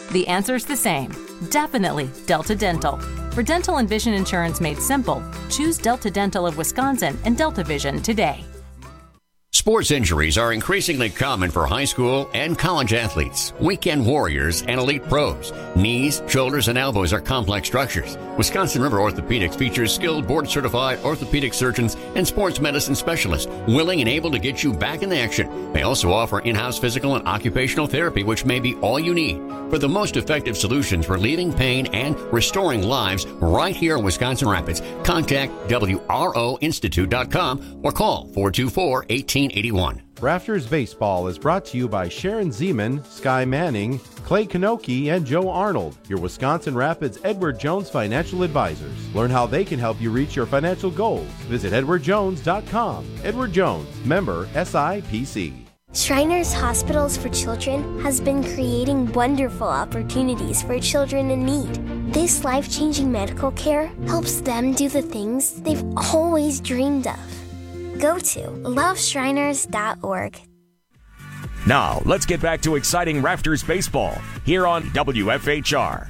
The answer's the same. Definitely Delta Dental. For dental and vision insurance made simple, choose Delta Dental of Wisconsin and Delta Vision today. Sports injuries are increasingly common for high school and college athletes, weekend warriors, and elite pros. Knees, shoulders, and elbows are complex structures. Wisconsin River Orthopedics features skilled board-certified orthopedic surgeons and sports medicine specialists willing and able to get you back in action. They also offer in-house physical and occupational therapy, which may be all you need. For the most effective solutions for relieving pain and restoring lives right here in Wisconsin Rapids, contact WROinstitute.com or call 424-1881. Rafters Baseball is brought to you by Sharon Zeman, Sky Manning, Clay Kanoki, and Joe Arnold, your Wisconsin Rapids Edward Jones financial advisors. Learn how they can help you reach your financial goals. Visit edwardjones.com. Edward Jones, member SIPC. Shriners Hospitals for Children has been creating wonderful opportunities for children in need. This life-changing medical care helps them do the things they've always dreamed of. Go to loveshriners.org. Now, let's get back to exciting Rafters baseball here on WFHR.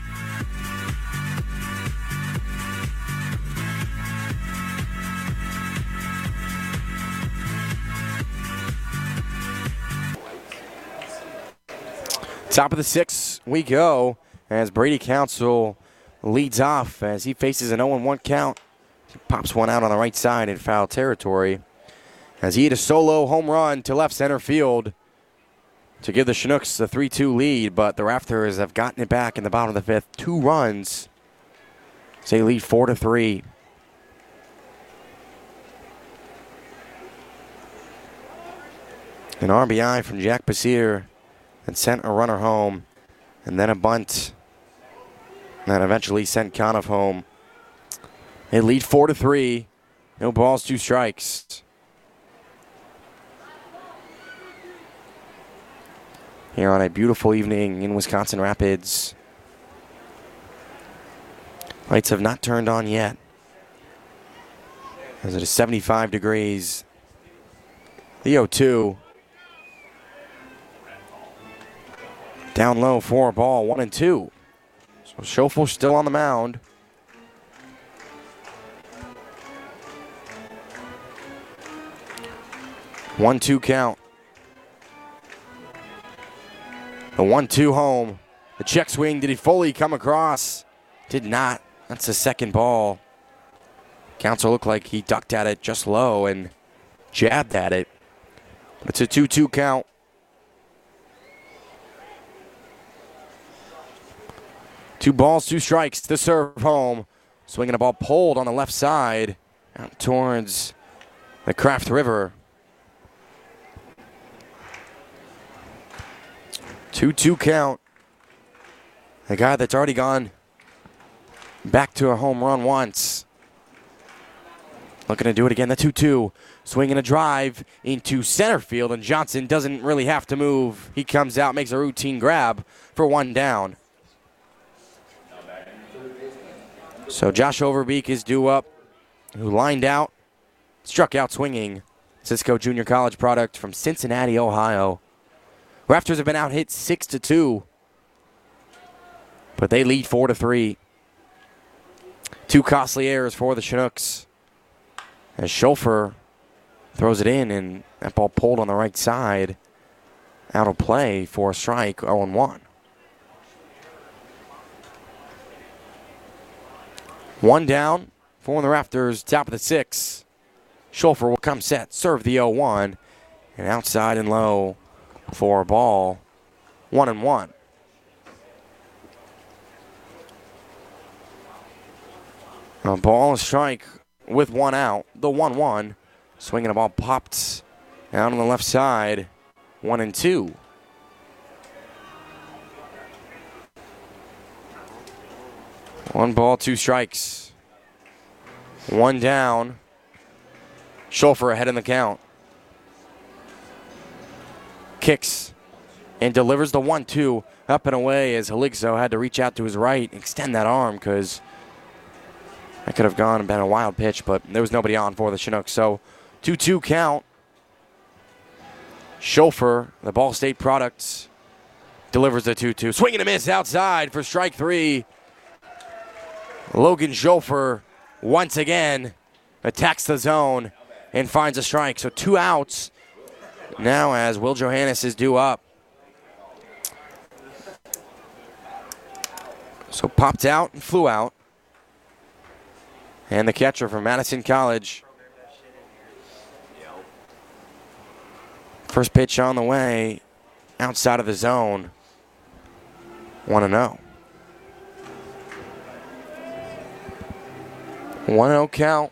Top of the sixth we go as Brady Council leads off as he faces an 0-1 count. He pops one out on the right side in foul territory as he hit a solo home run to left center field to give the Chinooks a 3-2 lead, but the Rafters have gotten it back in the bottom of the fifth. 2 runs. So they lead 4-3. An RBI from Jack Basir and sent a runner home, and then a bunt that eventually sent Conniff home. They lead 4-3. No balls, 2 strikes. Here on a beautiful evening in Wisconsin Rapids. Lights have not turned on yet, as it is 75 degrees. The 0-2. Down low for a ball, 1-2. So Schofield still on the mound. One-two count. The 1-2 home. The check swing. Did he fully come across? Did not. That's the second ball. Council looked like he ducked at it just low and jabbed at it. But it's a 2-2 count. 2 balls, 2 strikes to serve home. Swinging a ball pulled on the left side out towards the Craft River. 2-2 count. A guy that's already gone back to a home run once. Looking to do it again. The 2-2. Swinging a drive into center field, and Johnson doesn't really have to move. He comes out, makes a routine grab for 1 down. So Josh Overbeek is due up, who lined out, struck out swinging. Cisco Junior College product from Cincinnati, Ohio. Rafters have been out hit 6-2, but they lead 4-3. 2 costly errors for the Chinooks as Schofield throws it in, and that ball pulled on the right side. Out of play for a strike, 0-1. 1 down for the Rafters, top of the 6th. Schofield will come set, serve the 0-1, and outside and low for a ball, 1-1. A ball and strike with 1 out, the 1-1. Swinging a ball popped out on the left side, 1-2. One ball, 2 strikes. 1 down. Schofield ahead in the count. Kicks and delivers the 1-2 up and away as Haligso had to reach out to his right, extend that arm because that could have gone and been a wild pitch, but there was nobody on for the Chinooks. So 2-2 count. Schofield, the Ball State product, delivers the 2-2. Swing and a miss outside for strike 3. Logan Schofer once again attacks the zone and finds a strike. So 2 outs now as Will Johannes is due up. So popped out and flew out. And the catcher from Madison College. First pitch on the way, outside of the zone. 1-0. 1-0 count.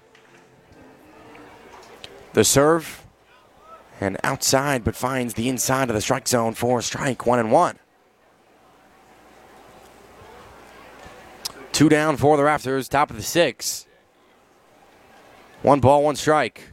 The serve. And outside, but finds the inside of the strike zone for a strike. 1-1. 2 down for the Raptors, top of the 6th. 1 ball, 1 strike.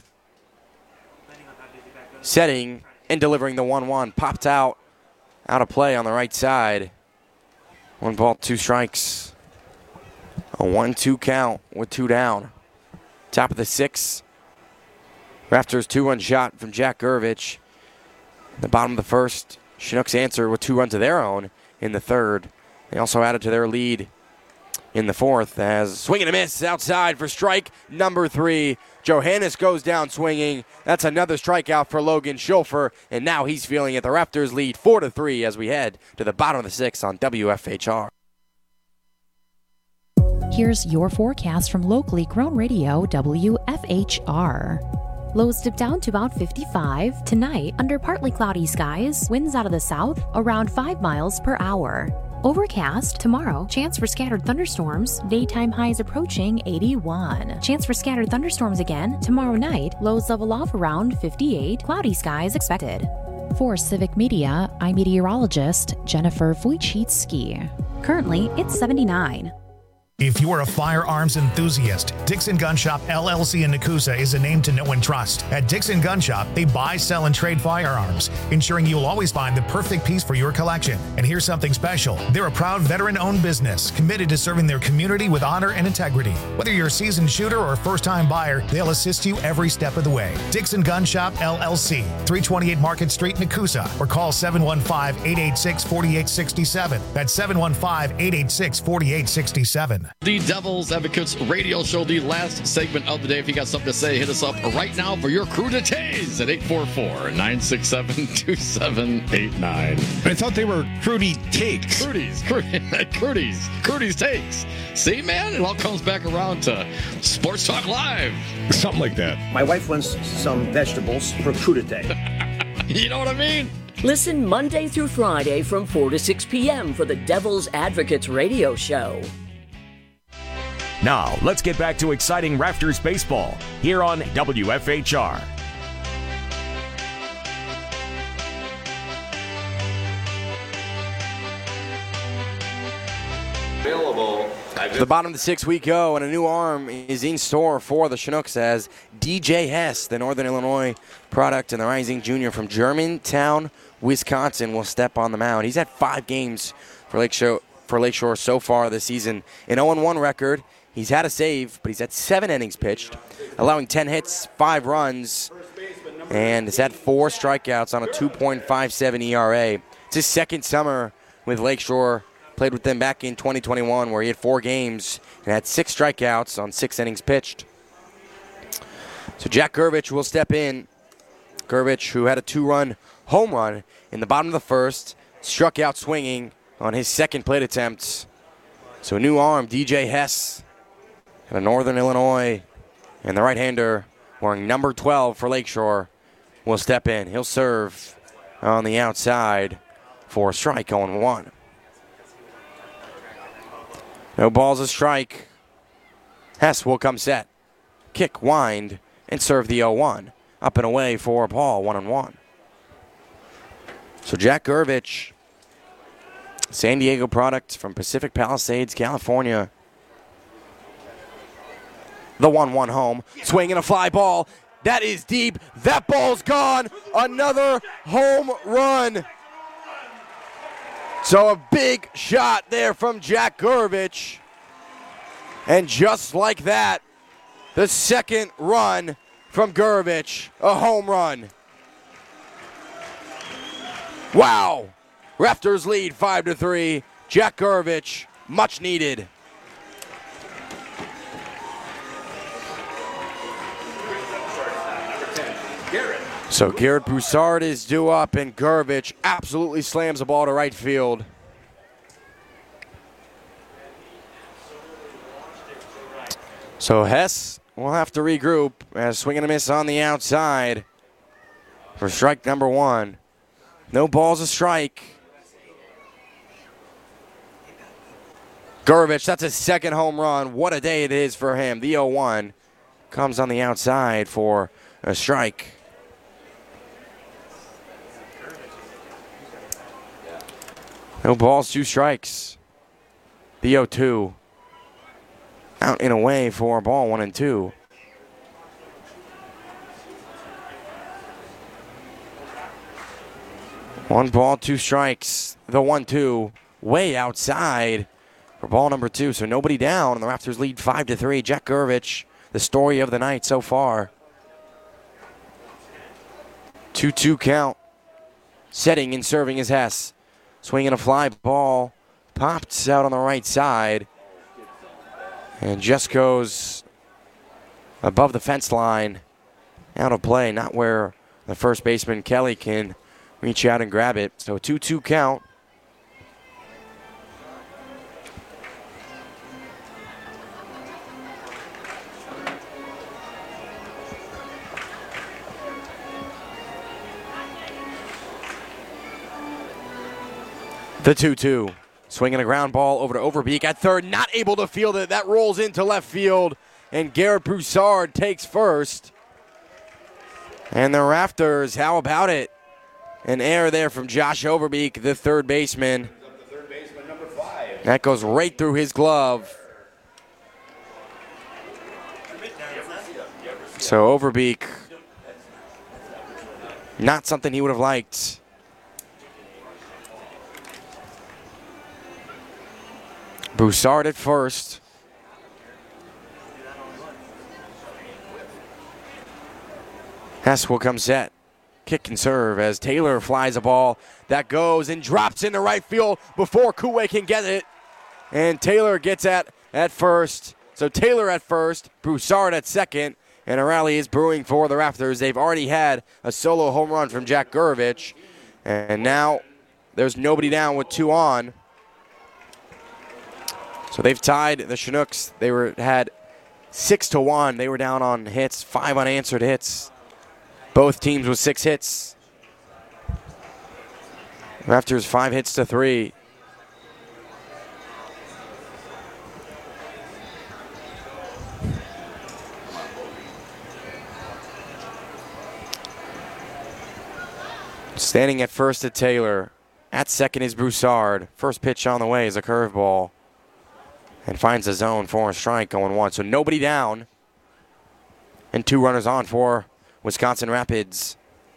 Setting and delivering the 1-1. Popped out of play on the right side. 1 ball, 2 strikes. A 1-2 count with 2 down. Top of the 6th. Raptors 2-run shot from Jack Gurvich. The bottom of the first, Chinooks answer with 2 runs of their own in the third. They also added to their lead in the fourth as swing and a miss outside for strike number 3. Johannes goes down swinging. That's another strikeout for Logan Schofer, and now he's feeling it. The Raptors lead 4-3 as we head to the bottom of the 6th on WFHR. Here's your forecast from locally grown radio WFHR. Lows dip down to about 55. Tonight, under partly cloudy skies, winds out of the south around 5 miles per hour. Overcast. Tomorrow, chance for scattered thunderstorms. Daytime highs approaching 81. Chance for scattered thunderstorms again. Tomorrow night, lows level off around 58. Cloudy skies expected. For Civic Media, I'm meteorologist Jennifer Wojcicki. Currently, it's 79. If you're a firearms enthusiast, Dixon Gun Shop LLC in Nakusa is a name to know and trust. At Dixon Gun Shop, they buy, sell, and trade firearms, ensuring you'll always find the perfect piece for your collection. And here's something special. They're a proud veteran-owned business, committed to serving their community with honor and integrity. Whether you're a seasoned shooter or a first-time buyer, they'll assist you every step of the way. Dixon Gun Shop LLC, 328 Market Street, Nakusa, or call 715-886-4867. That's 715-886-4867. The Devil's Advocates radio show, the last segment of the day. If you got something to say, hit us up right now for your crew to tase at 844-967-2789. I thought they were Crudy Takes. Crudy's Takes. See, man, it all comes back around to Sports Talk Live. Something like that. My wife wants some vegetables for crudité. You know what I mean? Listen Monday through Friday from 4 to 6 p.m. for the Devil's Advocates radio show. Now, let's get back to exciting Raptors baseball here on WFHR. To the bottom of the 6th we go, and a new arm is in store for the Chinooks as DJ Hess, the Northern Illinois product and the rising junior from Germantown, Wisconsin, will step on the mound. He's had 5 games for Lakeshore so far this season. An 0-1 record. He's had a save, but he's had 7 innings pitched, allowing 10 hits, 5 runs, and has had 4 strikeouts on a 2.57 ERA. It's his second summer with Lakeshore. Played with them back in 2021 where he had 4 games and had 6 strikeouts on 6 innings pitched. So Jack Gurvich will step in. Gurvich, who had a 2-run home run in the bottom of the first, struck out swinging on his second plate attempt. So a new arm, DJ Hess, out of Northern Illinois, and the right-hander wearing number 12 for Lakeshore will step in. He'll serve on the outside for a strike, 0-1. No balls, a strike. Hess will come set. Kick, wind, and serve the 0-1. Up and away for a ball, 1-1. So Jack Gurvich, San Diego product from Pacific Palisades, California. The 1-1 home. Swing and a fly ball. That is deep. That ball's gone. Another home run. So a big shot there from Jack Gurvich. And just like that, the second run from Gurvich, a home run. Wow. Raptors lead 5-3. Jack Gurevich, much needed. So Garrett Broussard is due up, and Gurevich absolutely slams the ball to right field. So Hess will have to regroup as swing and a miss on the outside for strike number 1. No balls, a strike. Gurevich, that's his second home run. What a day it is for him. The 0-1 comes on the outside for a strike. No balls, 2 strikes. The 0-2. Out and away for ball 1 and 2. One ball, 2 strikes. The 1-2 way outside for ball number 2. So nobody down, and the Raptors lead 5-3. Jack Gurevich, the story of the night so far. 2-2 count. Setting and serving is Hess. Swinging a fly ball. Popped out on the right side. And just goes above the fence line. Out of play, not where the first baseman Kelly can reach out and grab it. So 2-2 count. The 2-2. Swinging a ground ball over to Overbeek at third. Not able to field it. That rolls into left field. And Garrett Broussard takes first. And the Raptors, how about it? An error there from Josh Overbeek, the third baseman. That goes right through his glove. So Overbeek, not something he would have liked. Broussard at first. Hess will come set. Kick and serve as Taylor flies a ball that goes and drops into right field before Kuway can get it. And Taylor gets at first. So Taylor at first, Broussard at second, and a rally is brewing for the Raptors. They've already had a solo home run from Jack Gurevich, and now there's nobody down with 2 on. So they've tied the Chinooks. They had 6-1. They were down on hits, 5 unanswered hits. Both teams with 6 hits. Raptors 5-3. Standing at first at Taylor. At second is Broussard. First pitch on the way is a curveball. And finds the zone for a strike going 1. So nobody down. And 2 runners on for Wisconsin Rapids.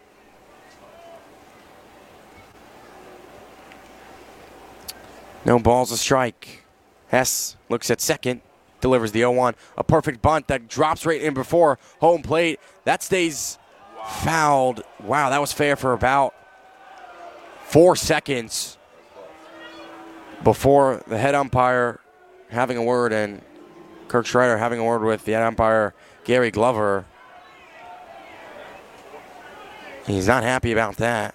No balls, a strike. Hess looks at second. Delivers the 0-1. A perfect bunt that drops right in before home plate. That stays fouled. Wow, that was fair for about 4 seconds before the head umpire having a word, and Kirk Schreider having a word with the head umpire, Gary Glover. He's not happy about that.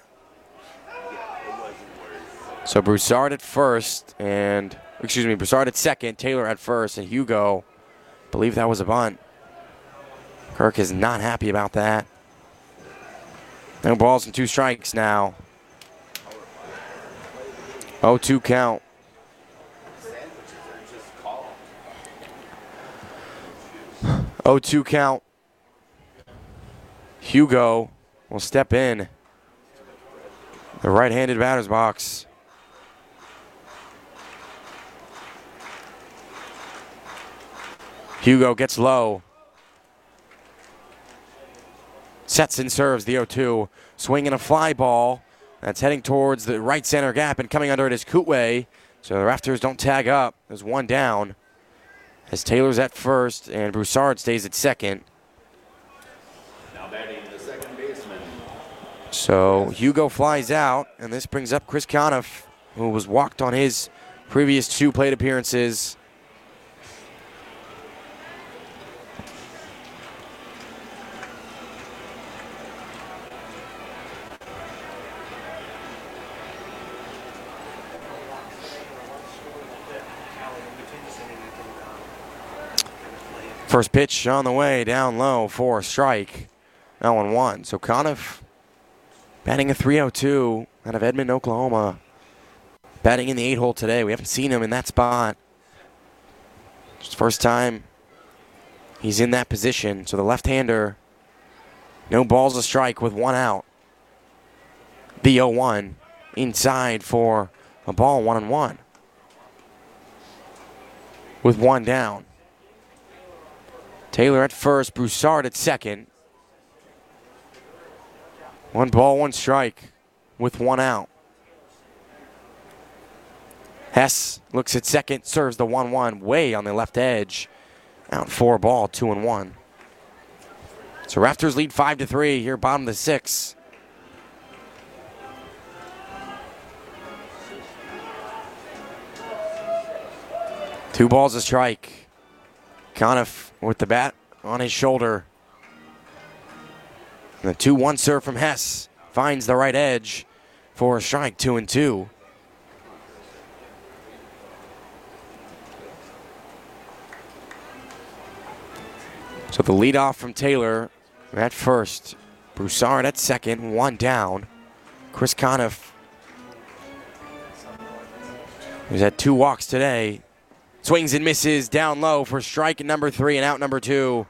So Broussard at first, Broussard at second, Taylor at first, and Hugo, I believe that was a bunt. Kirk is not happy about that. No balls and 2 strikes now. 0-2 count. Count. Hugo will step in the right-handed batter's box. Hugo gets low. Sets and serves the 0-2. Swinging a fly ball that's heading towards the right center gap, and coming under it is Kuway. So the Raptors don't tag up. There's 1 down. As Taylor's at first and Broussard stays at second. Now batting the second baseman, So Hugo flies out, and this brings up Chris Conniff, who was walked on his previous 2 plate appearances. First pitch on the way, down low for a strike. That 1-1. So Conniff batting a .302 out of Edmond, Oklahoma. Batting in the 8-hole today. We haven't seen him in that spot. It's the first time he's in that position. So the left-hander, no balls a strike with 1 out. The 0-1 inside for a ball, 1-1. With 1 down. Taylor at first, Broussard at second. 1 ball, 1 strike with 1 out. Hess looks at second, serves the 1-1 way on the left edge. Out 4 ball, 2-1. So Raptors lead 5-3 here, bottom of the 6th. Two balls a strike. Conniff with the bat on his shoulder. And the 2-1 serve from Hess finds the right edge for a strike, 2-2. So the leadoff from Taylor at first. Broussard at second, 1 down. Chris Conniff, who's had 2 walks today, swings and misses down low for strike number 3 and out number 2.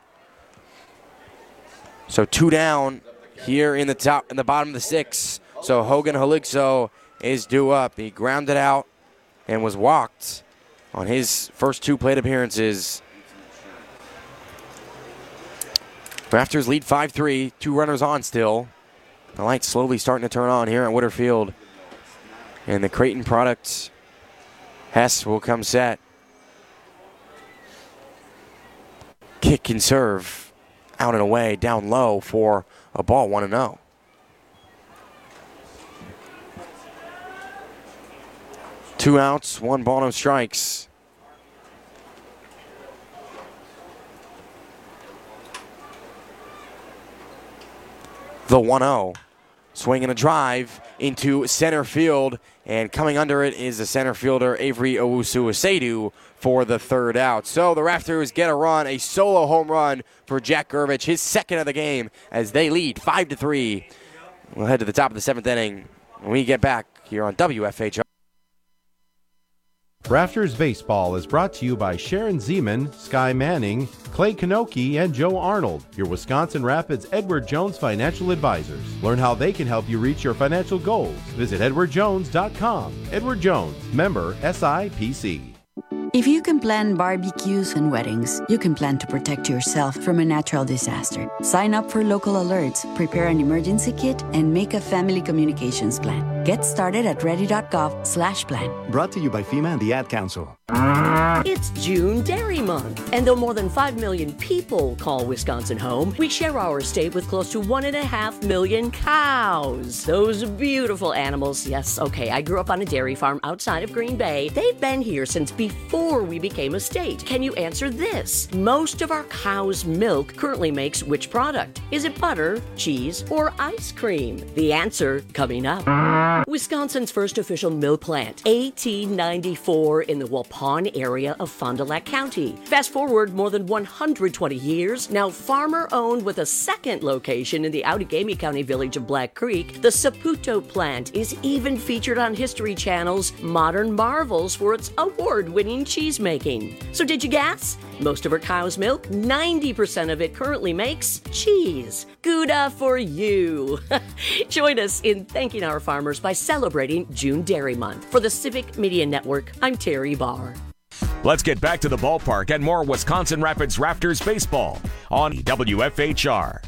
So 2 down here in the bottom of the 6th. So Hogan Halixo is due up. He grounded out and was walked on his first 2 plate appearances. Raptors lead 5-3, 2 runners on still. The light's slowly starting to turn on here at Woodard Field. And the Creighton product, Hess will come set. Kick and serve, out and away, down low for a ball, 1-0. Two outs, 1 ball, no strikes. The 1-0. Swing and a drive into center field, and coming under it is the center fielder Avery Owusu-Asedu for the 3rd out. So the Raptors get a run, a solo home run for Jack Gervich, his 2nd of the game, as they lead 5-3. We'll head to the top of the 7th inning when we get back here on WFHR. Raptors Baseball is brought to you by Sharon Zeman, Sky Manning, Clay Kanoki, and Joe Arnold, your Wisconsin Rapids Edward Jones financial advisors. Learn how they can help you reach your financial goals. Visit edwardjones.com. Edward Jones, member SIPC. If you can plan barbecues and weddings, you can plan to protect yourself from a natural disaster. Sign up for local alerts, prepare an emergency kit, and make a family communications plan. Get started at ready.gov/plan. Brought to you by FEMA and the Ad Council. It's June Dairy Month, and though more than 5 million people call Wisconsin home, we share our state with close to 1.5 million cows. Those beautiful animals. Yes, okay, I grew up on a dairy farm outside of Green Bay. They've been here since before we became a state. Can you answer this? Most of our cow's milk currently makes which product? Is it butter, cheese, or ice cream? The answer coming up. Wisconsin's first official milk plant, 1894, in the Waupun area of Fond du Lac County. Fast forward more than 120 years, now farmer-owned with a second location in the Outagamie County village of Black Creek, the Saputo plant is even featured on History Channel's Modern Marvels for its award-winning cheese making. So did you guess? Most of our cow's milk, 90% of it currently makes cheese. Gouda for you. Join us in thanking our farmers by celebrating June Dairy Month. For the Civic Media Network, I'm Terry Barr. Let's get back to the ballpark and more Wisconsin Rapids Raptors baseball on WFHR.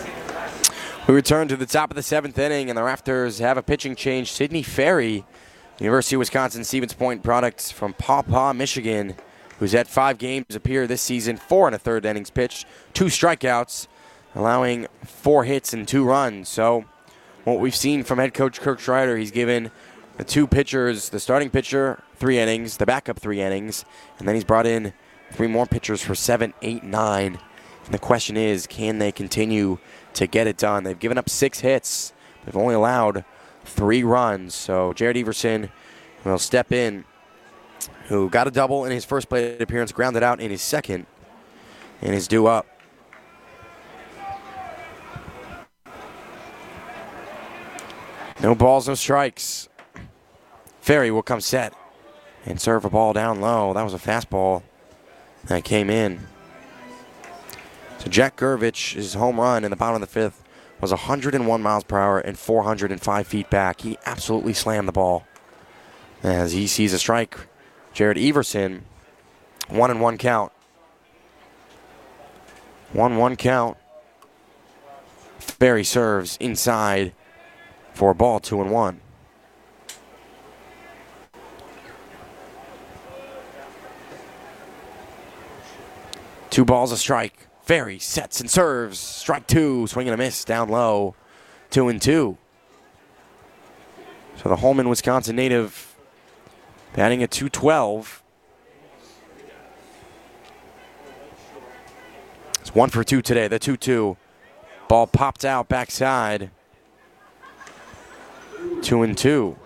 We return to the top of the 7th inning, and the Raptors have a pitching change. Sidney Ferry University of Wisconsin Stevens Point product from Paw Paw, Michigan, who's had 5 games appear this season, 4 1/3 innings pitched, 2 strikeouts, allowing 4 hits and 2 runs. So what we've seen from head coach Kirk Schreider, he's given the 2 pitchers, the starting pitcher 3 innings, the backup 3 innings, and then he's brought in 3 more pitchers for 7, 8, 9. And the question is, can they continue to get it done? They've given up 6 hits. They've only allowed 3 runs. So Jared Everson will step in, who got a double in his first plate appearance, grounded out in his second, and is due up. No balls, no strikes. Ferry will come set and serve a ball down low. That was a fastball that came in. So Jack Gurvich's home run in the bottom of the 5th was 101 miles per hour and 405 feet back. He absolutely slammed the ball. As he sees a strike, Jared Everson, 1-1 count. 1-1 count. Ferry serves inside for a ball, 2-1. Two balls, a strike. Ferry sets and serves. Strike 2, swing and a miss down low, 2-2. So the Holmen, Wisconsin native batting at .212. It's 1 for 2 today, the 2-2. Ball popped out backside. 2-2.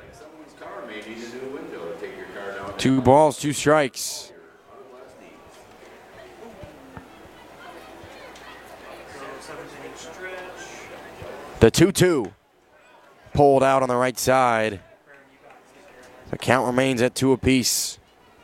2 balls, 2 strikes. The 2-2 pulled out on the right side. The count remains at 2 apiece.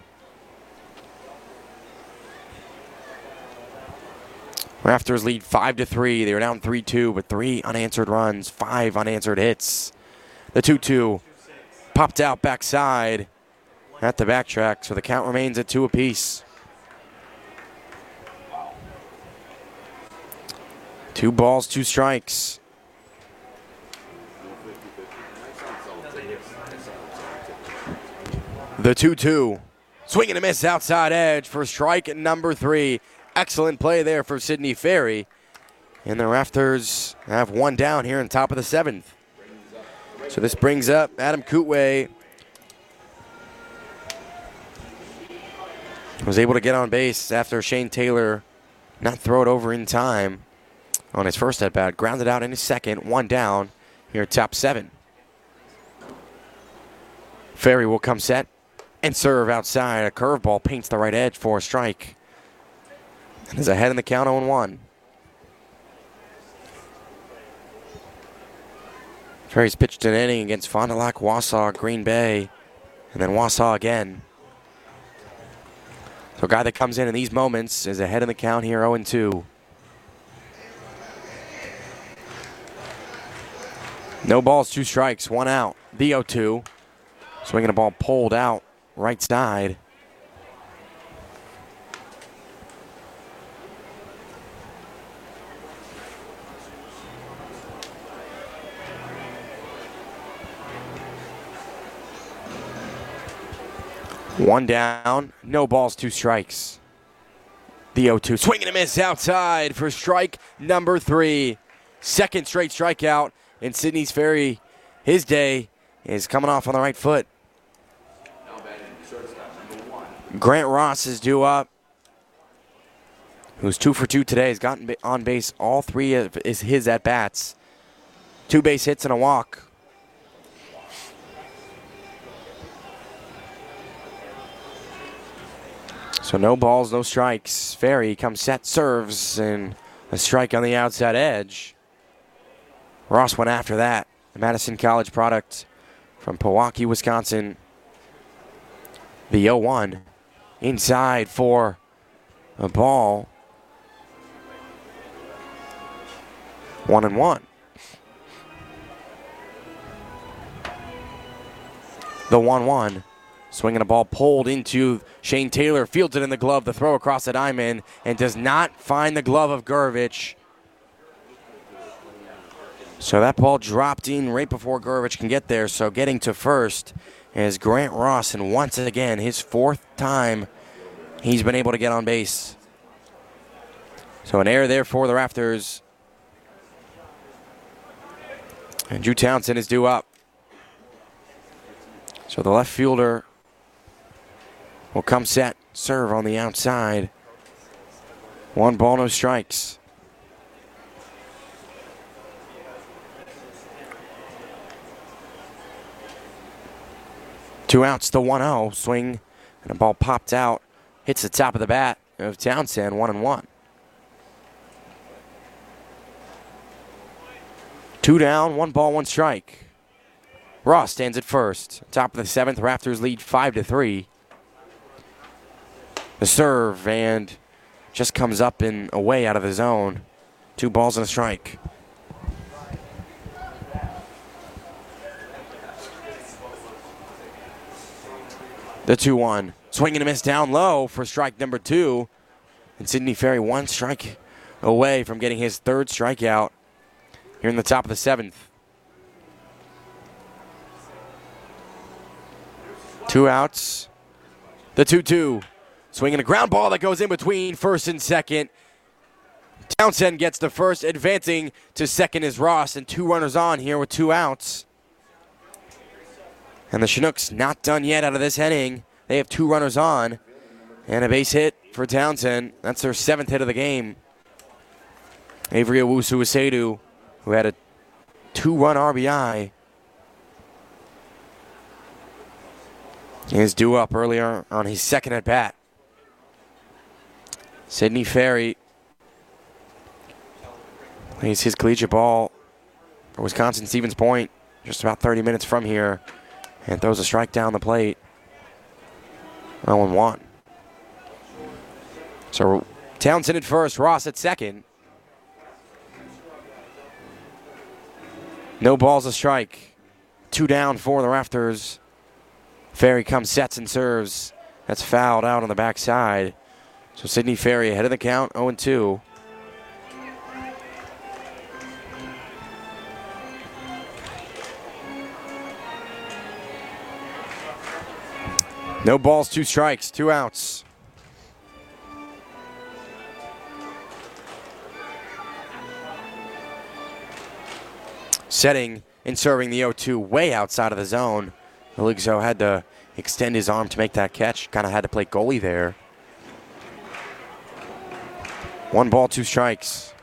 Raptors lead 5-3. They were down 3-2, but 3 unanswered runs, 5 unanswered hits. The 2-2 popped out backside at the backtrack, so the count remains at 2 apiece. 2 balls, 2 strikes. The 2-2. Swing and a miss outside edge for strike number 3. Excellent play there for Sidney Ferry. And the Raptors have 1 down here in top of the 7th. So this brings up Adam Kootway. Was able to get on base after Shane Taylor not throw it over in time on his first at-bat. Grounded out in his second. 1 down here at top 7. Ferry will come set and serve outside. A curveball paints the right edge for a strike. And is ahead in the count 0-1. Ferry's pitched an inning against Fond du Lac, Wausau, Green Bay, and then Wausau again. So a guy that comes in these moments is ahead in the count here, 0-2. No balls, 2 strikes, 1 out. The 0-2. Swinging a ball pulled out right side. One down, no balls, 2 strikes. The 0-2, swing and a miss outside for strike number 3. Second straight strikeout, and Sidney Ferry, his day is coming off on the right foot. Grant Ross is due up, who's 2 for 2 today. Has gotten on base all 3 of his at-bats. 2 base hits and a walk. So no balls, no strikes. Ferry comes set, serves, and a strike on the outside edge. Ross went after that. The Madison College product from Pewaukee, Wisconsin. The 0-1 inside for a ball. 1-1. The 1-1. Swinging a ball pulled into Shane Taylor. Fields it in the glove. The throw across the diamond and does not find the glove of Gurvich. So that ball dropped in right before Gurvich can get there. So getting to first is Grant Ross, and once again, his 4th time he's been able to get on base. So an error there for the Raptors. And Drew Townsend is due up. So the left fielder will come set, serve on the outside. 1 ball, no strikes. Two outs, the 1-0. Swing, and a ball popped out. Hits the top of the bat of Townsend, 1-1. 2 down, 1 ball, 1 strike. Ross stands at first. Top of the 7th, Raptors lead 5-3. The serve, and just comes up and away out of the zone. 2 balls and a strike. The 2-1. Swing and a miss down low for strike number 2. And Sidney Ferry 1 strike away from getting his 3rd strikeout here in the top of the 7th. 2 outs. The 2-2. Swinging a ground ball that goes in between first and second. Townsend gets the first. Advancing to second is Ross, and 2 runners on here with 2 outs. And the Chinooks not done yet out of this inning. They have 2 runners on and a base hit for Townsend. That's their 7th hit of the game. Avery Owusu-Asadu, who had a 2-run RBI, is due up earlier on his 2nd at bat. Sidney Ferry plays his collegiate ball for Wisconsin Stevens Point, just about 30 minutes from here, and throws a strike down the plate. 0-1. So Townsend at first, Ross at second. No balls, a strike. 2 down for the Raptors. Ferry comes, sets, and serves. That's fouled out on the backside. So Sidney Ferry ahead of the count, 0-2. No balls, 2 strikes, 2 outs. Setting and serving the 0-2 way outside of the zone. Eligzo had to extend his arm to make that catch. Kind of had to play goalie there. 1 ball, 2 strikes.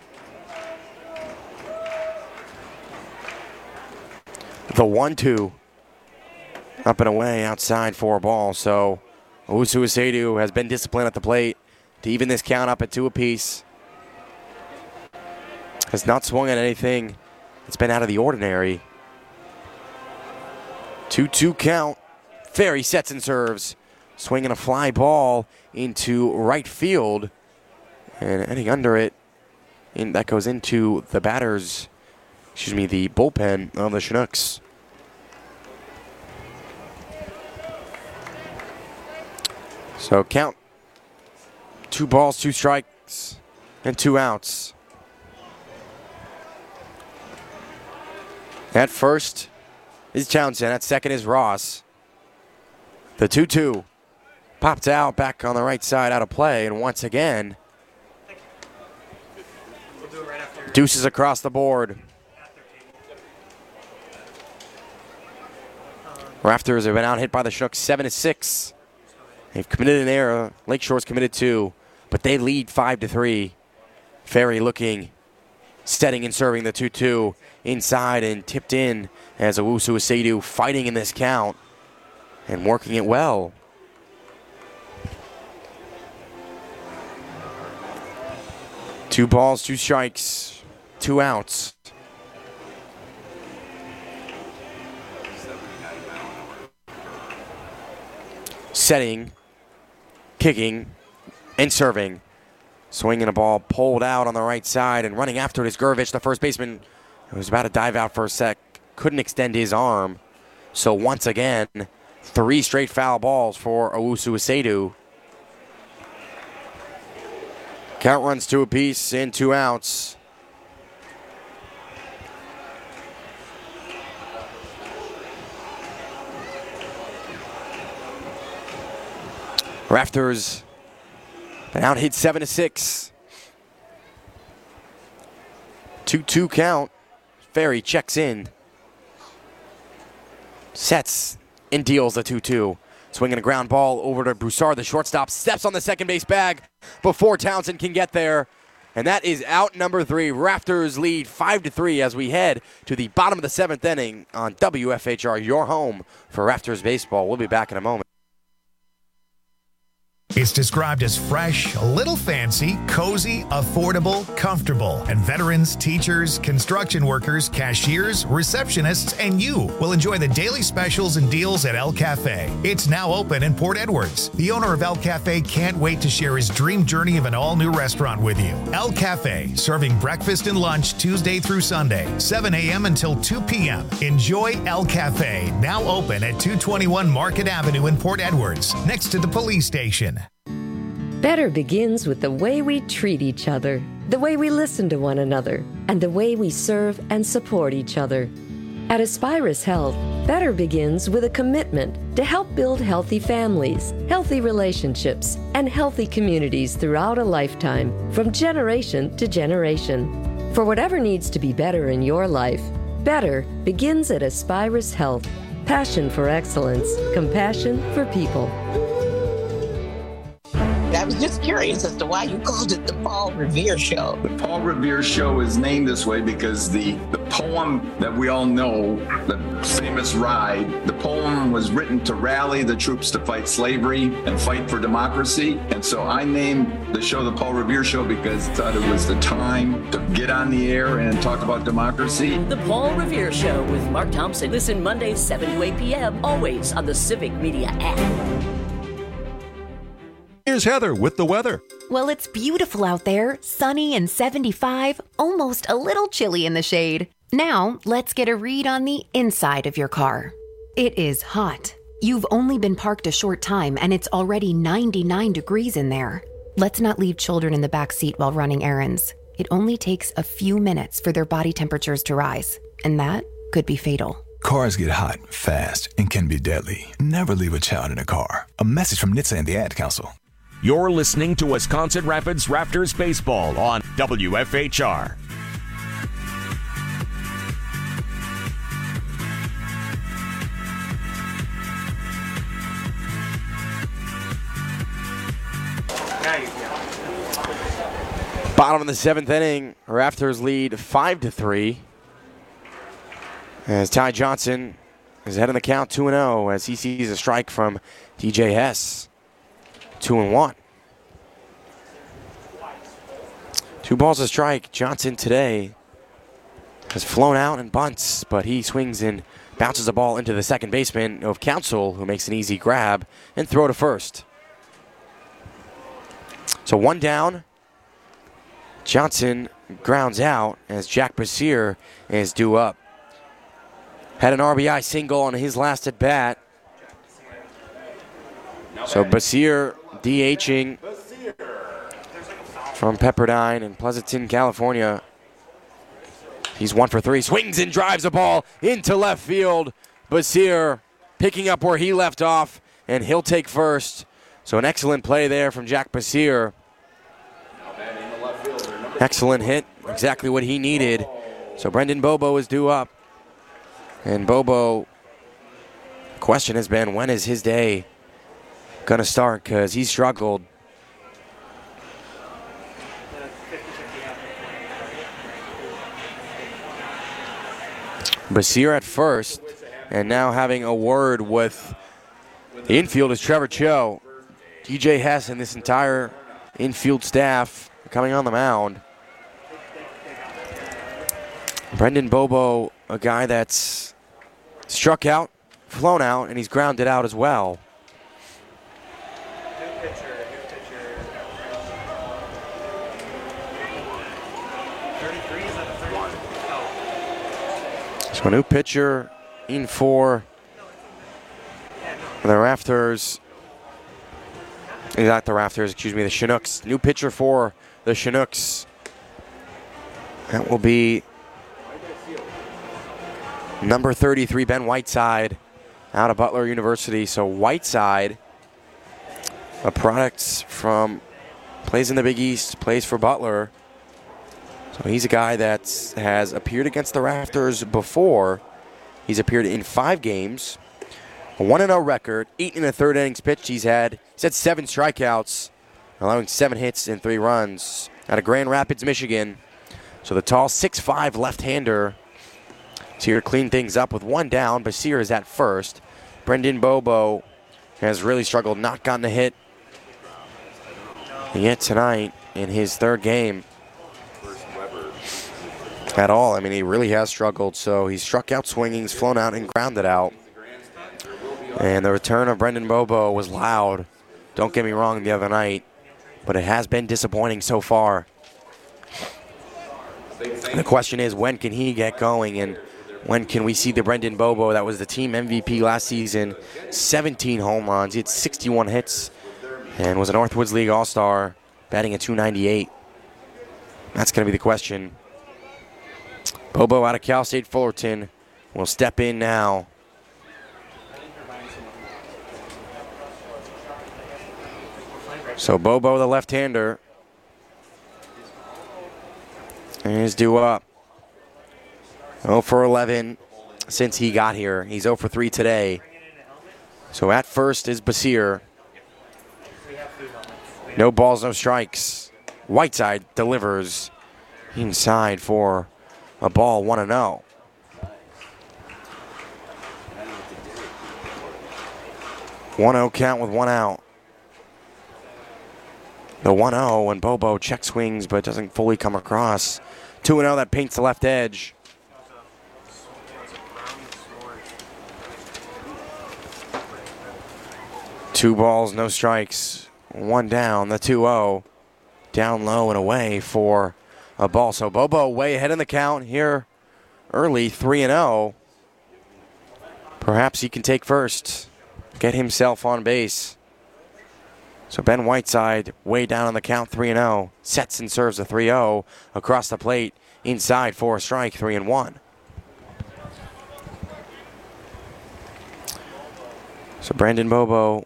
The 1-2. Up and away outside for a ball. So Owusu-Asadu has been disciplined at the plate to even this count up at 2 apiece. Has not swung at anything that's been out of the ordinary. 2-2 count. Ferry sets and serves. Swinging a fly ball into right field. And heading under it. And that goes into the the bullpen of the Chinooks. So count 2 balls, 2 strikes, and 2 outs. At first is Townsend. At second is Ross. The 2-2 popped out back on the right side out of play. And once again, deuces across the board. Raptors have been out hit by the Chinooks 7-6. They've committed an error. Lakeshore's committed 2, but they lead 5-3. Ferry looking, setting and serving the 2-2 inside and tipped in as Owusu-Asadu fighting in this count and working it well. Two balls, 2 strikes, 2 outs. Setting, kicking, and serving. Swinging a ball pulled out on the right side and running after it is Gurvich, the first baseman, who was about to dive out for a sec. Couldn't extend his arm. So once again, 3 straight foul balls for Owusu-Asadu. Count runs 2 apiece and 2 outs. Rafters been out hit 7-6. 2-2 count. Ferry checks in. Sets and deals the 2-2. Swinging a ground ball over to Broussard, the shortstop, steps on the second base bag before Townsend can get there. And that is out number 3. Rafters lead 5-3 as we head to the bottom of the 7th inning on WFHR, your home for Rafters baseball. We'll be back in a moment. It's described as fresh, a little fancy, cozy, affordable, comfortable, and veterans, teachers, construction workers, cashiers, receptionists, and you will enjoy the daily specials and deals at El Cafe. It's now open in Port Edwards. The owner of El Cafe can't wait to share his dream journey of an all-new restaurant with you. El Cafe, serving breakfast and lunch Tuesday through Sunday, 7 a.m. until 2 p.m. Enjoy El Cafe, now open at 221 Market Avenue in Port Edwards, next to the police station. Better begins with the way we treat each other, the way we listen to one another, and the way we serve and support each other. At Aspirus Health, better begins with a commitment to help build healthy families, healthy relationships, and healthy communities throughout a lifetime, from generation to generation. For whatever needs to be better in your life, better begins at Aspirus Health. Passion for excellence, compassion for people. I was just curious as to why you called it the Paul Revere Show. The Paul Revere Show is named this way because the poem that we all know, the famous Ride, the poem was written to rally the troops to fight slavery and fight for democracy. And so I named the show the Paul Revere Show because I thought it was the time to get on the air and talk about democracy. The Paul Revere Show with Mark Thompson. Listen Mondays 7 to 8 p.m. always on the Civic Media app. Here's Heather with the weather. Well, it's beautiful out there, sunny and 75, almost a little chilly in the shade. Now, let's get a read on the inside of your car. It is hot. You've only been parked a short time and it's already 99 degrees in there. Let's not leave children in the back seat while running errands. It only takes a few minutes for their body temperatures to rise, and that could be fatal. Cars get hot, fast, and can be deadly. Never leave a child in a car. A message from NHTSA and the Ad Council. You're listening to Wisconsin Rapids Rafters Baseball on WFHR. Bottom of the 7th inning, Rafters lead 5-3. As Ty Johnson is ahead in the count 2-0 as he sees a strike from DJ Hess. 2-1. 2 balls a strike. Johnson today has flown out and bunts, but he swings and bounces the ball into the second baseman of Council, who makes an easy grab and throw to first. So 1 down. Johnson grounds out as Jack Basir is due up. Had an RBI single on his last at bat. So Basir DHing from Pepperdine in Pleasanton, California. He's 1 for 3. Swings and drives a ball into left field. Basir picking up where he left off, and he'll take first. So an excellent play there from Jack Basir. Excellent hit, exactly what he needed. So Brendan Bobo is due up. And Bobo, question has been, when is his day going to start? Because he struggled. Basir at first, and now having a word with the infield is Trevor Cho. DJ Hess and this entire infield staff coming on the mound. Brendan Bobo, a guy that's struck out, flown out, and he's grounded out as well. So a new pitcher in for the Rafters. Not the Rafters, excuse me, the Chinooks. New pitcher for the Chinooks. That will be number 33, Ben Whiteside, out of Butler University. So Whiteside a product from, plays in the Big East, plays for Butler. So he's a guy that has appeared against the Raptors before. He's appeared in 5 games, a 1-0 record, 8 in the third innings pitched. He's had 7 strikeouts, allowing 7 hits and 3 runs out of Grand Rapids, Michigan. So the tall 6'5" left-hander is here to clean things up with 1 down. Basir is at first. Brendan Bobo has really struggled, not gotten a hit yet tonight in his 3rd game at all. I mean, he really has struggled. So he struck out swinging, he's flown out and grounded out. And the return of Brendan Bobo was loud. Don't get me wrong, the other night, but it has been disappointing so far. And the question is, when can he get going, and when can we see the Brendan Bobo that was the team MVP last season? 17 home runs, he had 61 hits, and was a Northwoods League All-Star, batting at .298. That's going to be the question. Bobo out of Cal State Fullerton will step in now. So Bobo, the left-hander, is due up. 0 for 11 since he got here. He's 0 for 3 today. So at first is Basir. No balls, no strikes. Whiteside delivers inside for a ball, 1-0. One-0 count with 1 out. The 1-0 and Bobo check swings but doesn't fully come across. 2-0 that paints the left edge. Two balls, no strikes. 1 down, the 2-0. Down low and away for a ball. So Bobo way ahead in the count here early, 3-0. Perhaps he can take first, get himself on base. So Ben Whiteside way down on the count, 3-0. Sets and serves a 3-0 across the plate, inside for a strike, 3-1. So Brendan Bobo,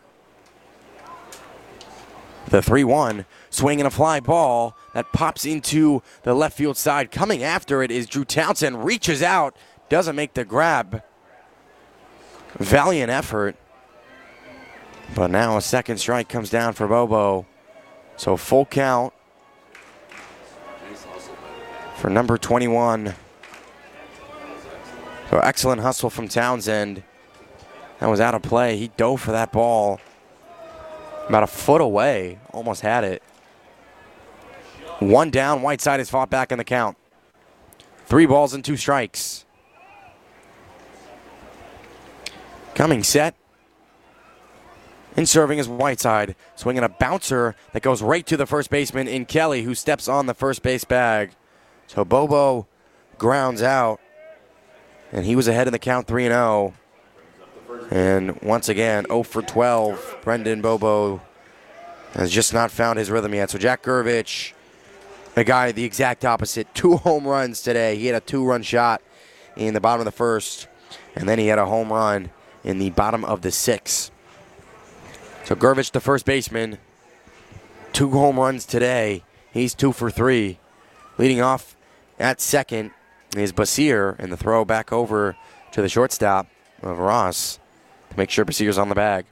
the 3-1, swinging a fly ball that pops into the left field side. Coming after it is Drew Townsend, reaches out, doesn't make the grab. Valiant effort. But now a second strike comes down for Bobo. So full count for number 21. So excellent hustle from Townsend. That was out of play. He dove for that ball about a foot away. Almost had it. 1 down. Whiteside has fought back in the count. 3 balls and 2 strikes. Coming set. And serving is Whiteside, swinging a bouncer that goes right to the first baseman in Kelly, who steps on the first base bag. So Bobo grounds out, and he was ahead in the count, 3-0. And once again, 0 for 12. Brendan Bobo has just not found his rhythm yet. So Jack Gurvich, a guy the exact opposite, 2 home runs today. He had a 2-run shot in the bottom of the first, and then he had a home run in the bottom of the 6th. So Gurvich, the first baseman, 2 home runs today. He's 2 for 3. Leading off at second is Basir, and the throw back over to the shortstop of Ross to make sure Basir's on the bag.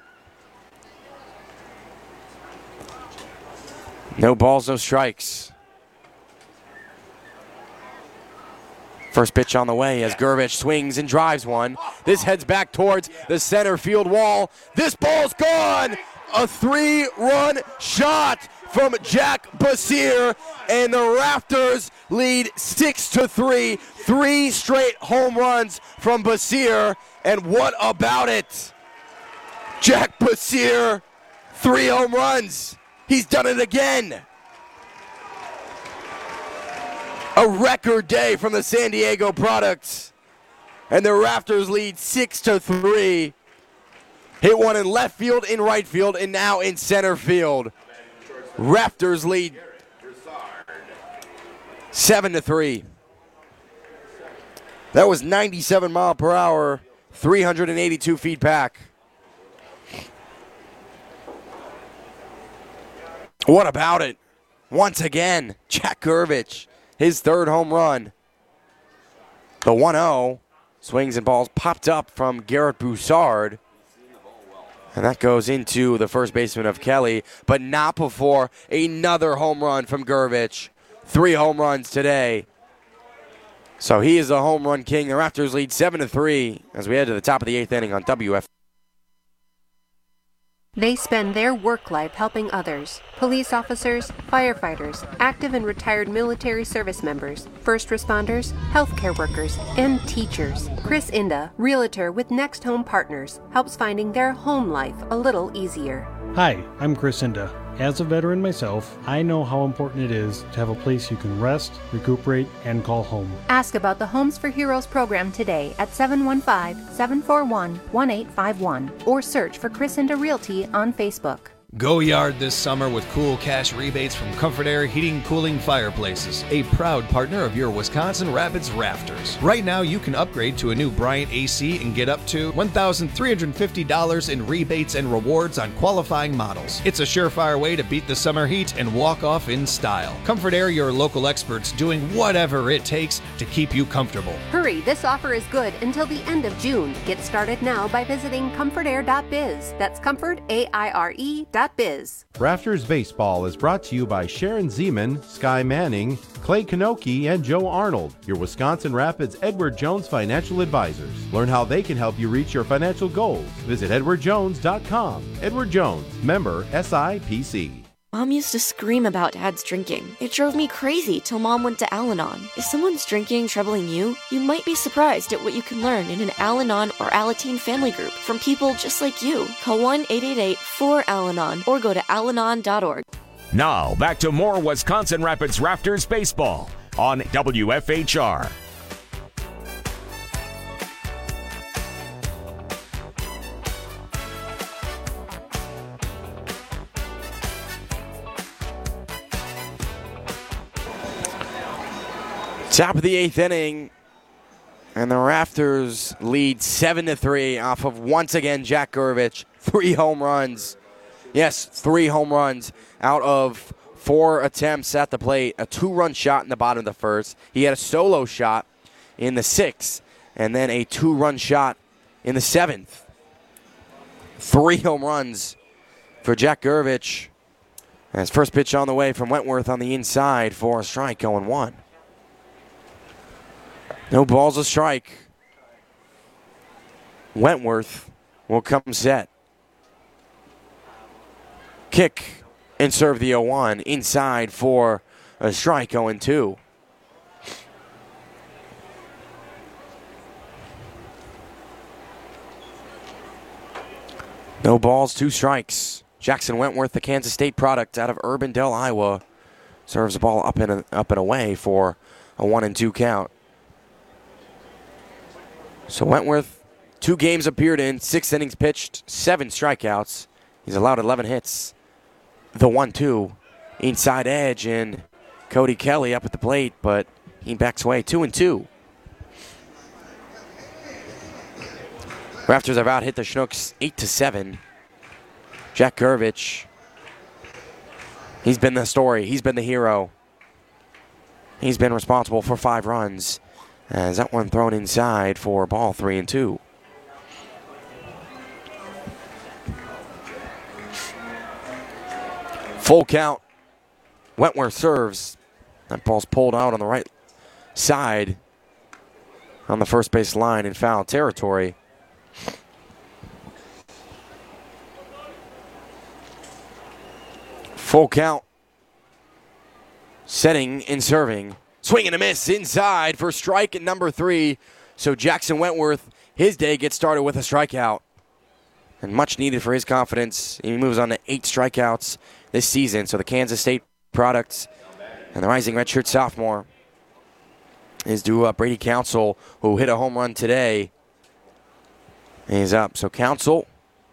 No balls, no strikes. First pitch on the way as Gurvich swings and drives one. This heads back towards the center field wall. This ball's gone! A 3-run shot from Jack Basir, and the Raptors lead 6-3. 3 straight home runs from Basir, and what about it? Jack Basir, 3 home runs. He's done it again. A record day from the San Diego Products. And the Raptors lead 6-3. Hit one in left field, in right field, and now in center field. Raptors lead 7-3. That was 97 mile per hour, 382 feet back. What about it? Once again, Jack Gervich, his third home run. The 1-0 swings and balls popped up from Garrett Broussard. And that goes into the first baseman of Kelly, but not before another home run from Gervich. 3 home runs today. So he is the home run king. The Raptors lead 7-3 as we head to the top of the 8th inning on WF. They spend their work life helping others. Police officers, firefighters, active and retired military service members, first responders, healthcare workers, and teachers. Chris Inda, realtor with Next Home Partners, helps finding their home life a little easier. Hi, I'm Chris Inda. As a veteran myself, I know how important it is to have a place you can rest, recuperate, and call home. Ask about the Homes for Heroes program today at 715-741-1851 or search for Chris Inda Realty on Facebook. Go yard this summer with cool cash rebates from Comfort Air Heating Cooling Fireplaces, a proud partner of your Wisconsin Rapids Rafters. Right now, you can upgrade to a new Bryant AC and get up to $1,350 in rebates and rewards on qualifying models. It's a surefire way to beat the summer heat and walk off in style. Comfort Air, your local experts, doing whatever it takes to keep you comfortable. Hurry, this offer is good until the end of June. Get started now by visiting comfortair.biz. That's comfortaire.biz. Rafters Baseball is brought to you by Sharon Zeman, Sky Manning, Clay Kanoki, and Joe Arnold, your Wisconsin Rapids Edward Jones financial advisors. Learn how they can help you reach your financial goals. Visit edwardjones.com. Edward Jones, member SIPC. Mom used to scream about Dad's drinking. It drove me crazy till Mom went to Al-Anon. If someone's drinking troubling you, you might be surprised at what you can learn in an Al-Anon or Alateen family group from people just like you. Call 1-888-4-AL-ANON or go to alanon.org. Now, back to more Wisconsin Rapids Rafters baseball on WFHR. Top of the 8th inning, and the Rafters lead 7-3 off of, once again, Jack Gervich. 3 home runs. Yes, 3 home runs out of 4 attempts at the plate. A 2-run shot in the bottom of the first. He had a solo shot in the 6th, and then a 2-run shot in the 7th. 3 home runs for Jack Gervich. As first pitch on the way from Wentworth on the inside for a strike, going 1. No balls, a strike. Wentworth will come set. Kick and serve the 0-1 inside for a strike, 0-2. No balls, 2 strikes. Jackson Wentworth, the Kansas State product out of Urbandale, Iowa, serves the ball up and away for a 1-2 count. So Wentworth, 2 games appeared in, 6 innings pitched, 7 strikeouts. He's allowed 11 hits. The 1-2 inside edge, and Cody Kelly up at the plate, but he backs away. 2-2. Rafters have out hit the Chinooks 8-7. Jack Gervich, he's been the story. He's been the hero. He's been responsible for 5 runs. As that one thrown inside for ball 3-2. Full count. Wentworth serves. That ball's pulled out on the right side on the first base line in foul territory. Full count. Setting and serving. Swing and a miss inside for strike at number 3. So Jackson Wentworth, his day gets started with a strikeout. And much needed for his confidence. He moves on to 8 strikeouts this season. So the Kansas State products and the rising redshirt sophomore is due up. Brady Council, who hit a home run today, is up. So Council,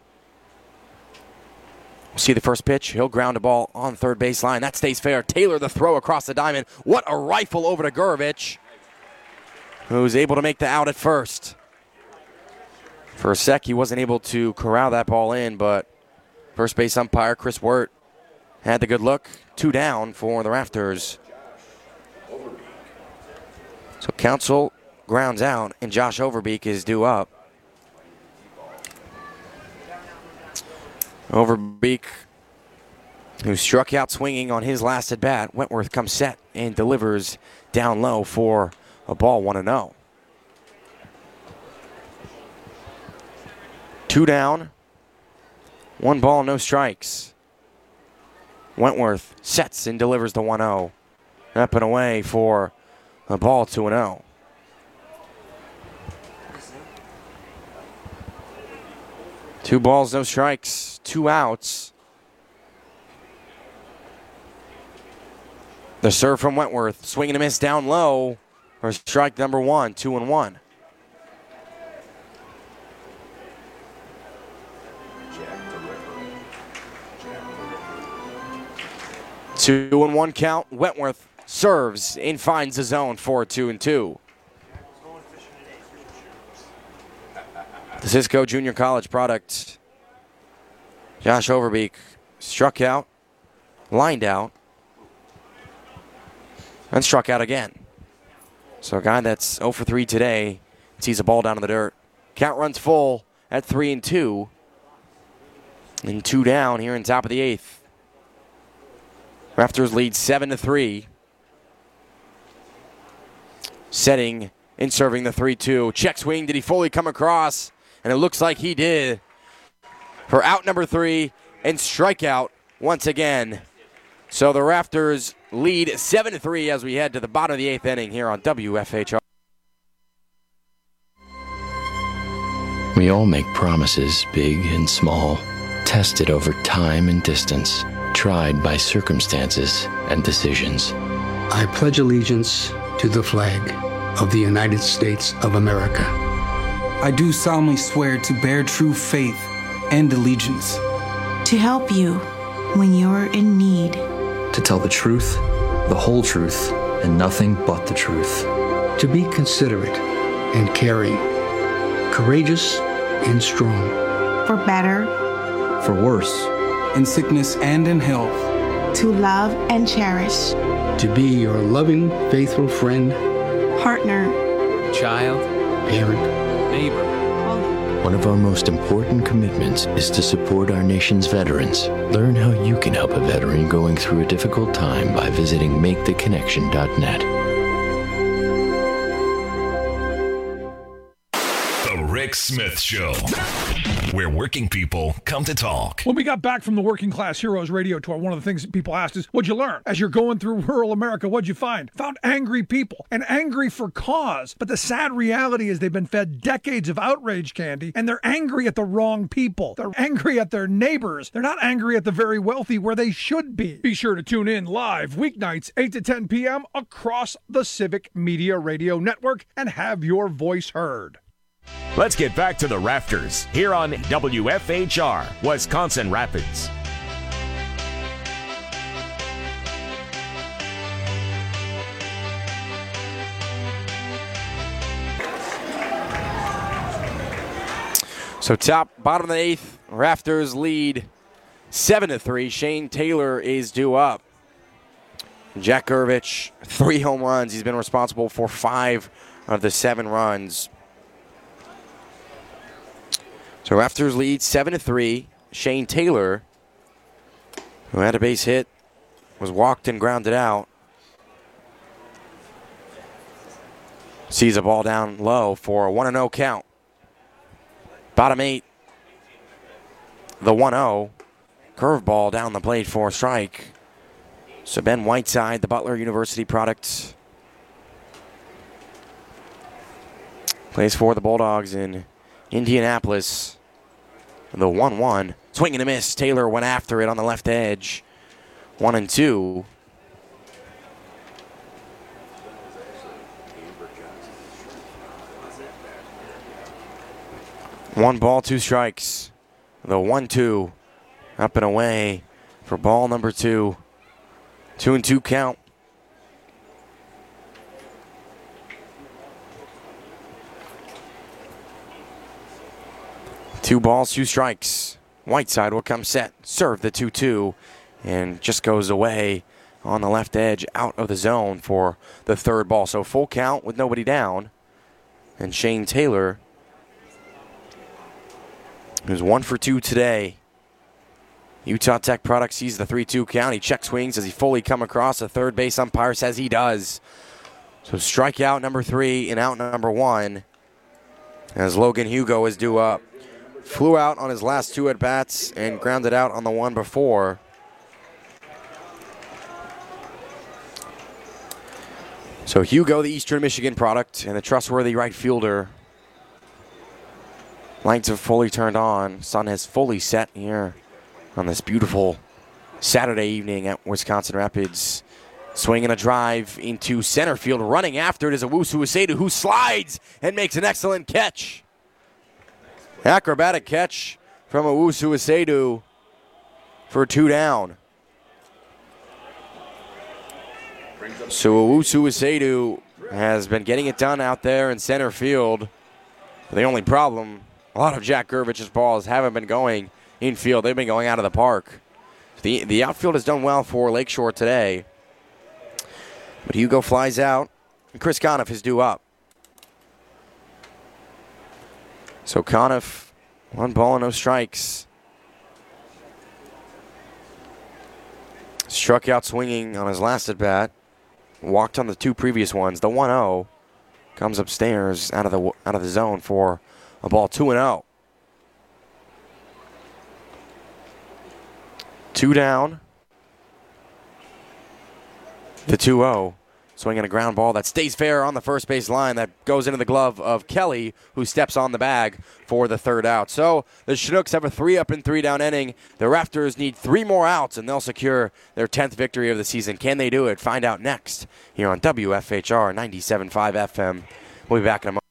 we'll see the first pitch. He'll ground a ball on third base line. That stays fair. Taylor the throw across the diamond. What a rifle over to Gervich, who's able to make the out at first. For a sec, he wasn't able to corral that ball in, but first base umpire Chris Wirt had the good look. 2 down for the Rafters. So Council grounds out, and Josh Overbeek is due up. Overbeek, who struck out swinging on his last at bat. Wentworth comes set and delivers down low for a ball, 1-0. 2 down, 1 ball, no strikes. Wentworth sets and delivers the 1-0. Up and away for a ball, 2-0. Two balls, no strikes, 2 outs. The serve from Wentworth, swing and a miss down low for strike number 1, 2-1. Two and 1 count. Wentworth serves and finds the zone for 2-2. The Cisco Junior College product. Josh Overbeek struck out, lined out, and struck out again. So a guy that's 0 for 3 today sees a ball down in the dirt. Count runs full at 3-2. And 2 down here in top of the 8th. Rafters lead 7-3. Setting and serving the 3-2. Check swing. Did he fully come across? And it looks like he did. For out number 3 and strikeout once again. So the Rafters lead 7-3 as we head to the bottom of the 8th inning here on WFHR. We all make promises, big and small, tested over time and distance, tried by circumstances and decisions. I pledge allegiance to the flag of the United States of America. I do solemnly swear to bear true faith and allegiance. To help you when you're in need. To tell the truth, the whole truth, and nothing but the truth. To be considerate and caring, courageous and strong. For better. For worse. In sickness and in health. To love and cherish. To be your loving, faithful friend. Partner. Child. Parent. Neighbor. One of our most important commitments is to support our nation's veterans. Learn how you can help a veteran going through a difficult time by visiting maketheconnection.net. The Rick Smith Show, where working people come to talk. When we got back from the Working Class Heroes radio tour, one of the things that people asked is, what'd you learn? As you're going through rural America, what'd you find? Found angry people, and angry for cause. But the sad reality is they've been fed decades of outrage candy, and they're angry at the wrong people. They're angry at their neighbors. They're not angry at the very wealthy where they should be. Be sure to tune in live weeknights, 8 to 10 p.m. across the Civic Media Radio Network and have your voice heard. Let's get back to the Rafters here on WFHR, Wisconsin Rapids. So bottom of the 8th, Rafters lead 7-3. Shane Taylor is due up. Jack Gurvich, 3 home runs. He's been responsible for 5 of the 7 runs. So Rafters lead 7-3. Shane Taylor, who had a base hit, was walked and grounded out. Sees a ball down low for a 1-0 count. Bottom 8, the 1-0. Curveball down the plate for a strike. So Ben Whiteside, the Butler University product, plays for the Bulldogs in Indianapolis. The 1-1. Swing and a miss. Taylor went after it on the left edge. 1-2. One ball, 2 strikes. The 1-2. Up and away for ball number 2. 2-2 count. Two balls, 2 strikes. Whiteside will come set. Serve the 2-2. and just goes away on the left edge out of the zone for the third ball. So full count with nobody down. And Shane Taylor, who's 1 for 2 today. Utah Tech product sees the 3-2 count. He check swings as he fully come across. The third base umpire says he does. So strikeout number 3 and out number 1 as Logan Hugo is due up. Flew out on his last 2 at-bats and grounded out on the one before. So Hugo, the Eastern Michigan product, and the trustworthy right fielder. Lights have fully turned on. Sun has fully set here on this beautiful Saturday evening at Wisconsin Rapids. Swinging a drive into center field. Running after it is Owusu Usedu, who slides and makes an excellent catch. Acrobatic catch from Owusu Usedu for 2 down. So Owusu Usedu has been getting it done out there in center field. But the only problem, a lot of Jack Gervich's balls haven't been going infield. They've been going out of the park. The outfield has done well for Lakeshore today. But Hugo flies out, and Chris Conniff is due up. So Conniff, 1 ball and no strikes. Struck out swinging on his last at-bat. Walked on the 2 previous ones. The 1-0 comes upstairs out of the zone for a ball 2-0. 2 down. The 2-0. Swinging a ground ball that stays fair on the first base line. That goes into the glove of Kelly, who steps on the bag for the 3rd out. So the Chinooks have a 3-up and 3-down inning. The Raptors need 3 more outs, and they'll secure their 10th victory of the season. Can they do it? Find out next here on WFHR 97.5 FM. We'll be back in a moment.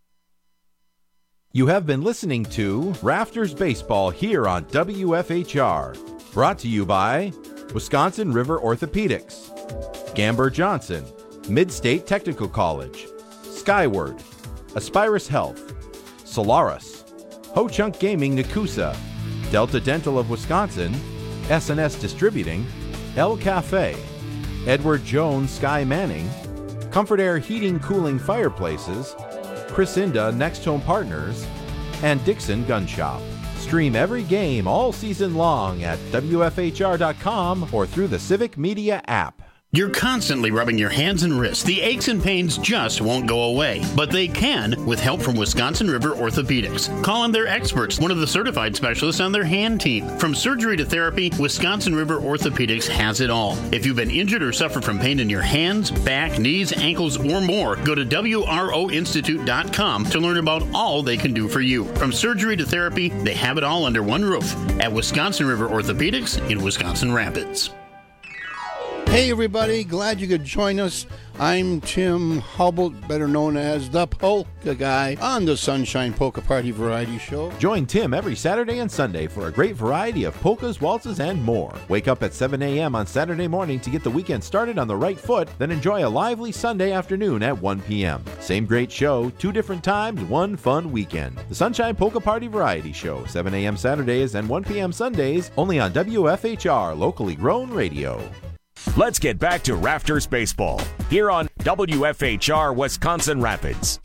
You have been listening to Rafters Baseball here on WFHR. Brought to you by Wisconsin River Orthopedics, Gamber Johnson, Mid-State Technical College, Skyward, Aspirus Health, Solaris, Ho-Chunk Gaming Nakusa, Delta Dental of Wisconsin, S&S Distributing, El Cafe, Edward Jones Sky Manning, Comfort Air Heating Cooling Fireplaces, Chrisinda Next Home Partners, and Dixon Gun Shop. Stream every game all season long at WFHR.com or through the Civic Media app. You're constantly rubbing your hands and wrists. The aches and pains just won't go away, but they can with help from Wisconsin River Orthopedics. Call on their experts, one of the certified specialists on their hand team. From surgery to therapy, Wisconsin River Orthopedics has it all. If you've been injured or suffer from pain in your hands, back, knees, ankles, or more, go to WROinstitute.com to learn about all they can do for you. From surgery to therapy, they have it all under one roof at Wisconsin River Orthopedics in Wisconsin Rapids. Hey everybody, glad you could join us. I'm Tim Hubble, better known as the Polka Guy, on the Sunshine Polka Party Variety Show. Join Tim every Saturday and Sunday for a great variety of polkas, waltzes, and more. Wake up at 7 a.m. on Saturday morning to get the weekend started on the right foot, then enjoy a lively Sunday afternoon at 1 p.m. Same great show, 2 different times, 1 fun weekend. The Sunshine Polka Party Variety Show, 7 a.m. Saturdays and 1 p.m. Sundays, only on WFHR, locally grown radio. Let's get back to Rafters Baseball here on WFHR Wisconsin Rapids.